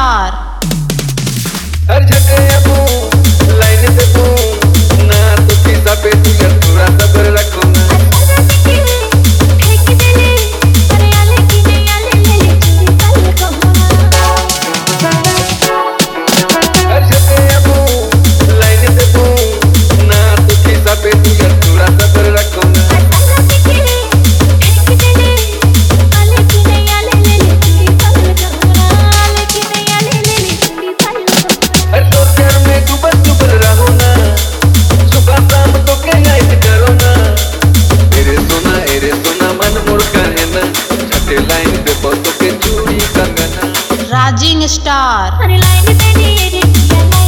Star. हर जगह अब line दे तू ना तो सीधा पे तू यार पूरा सबर रखूंगा। हर जगह अब लाइन दे तू ना तो सीधा पे तू यार पूरा सबर रखूंगा। हर दो चार में डूबल रहो ना, सुबह शाम तो के याद करो ना। एरे सोना मन मोड़ का है ना, छठे लाइन पे बहुत के चूड़ी कंगना। राजिंग स्टार। अरे लाइन पे नी रे